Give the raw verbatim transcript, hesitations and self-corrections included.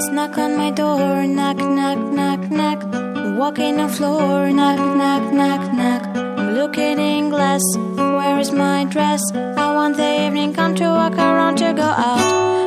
Knock on my door, knock, knock, knock, knock. Walking on floor, knock, knock, knock, knock. I'm looking in glass, where is my dress? I want the evening come to walk around to go out.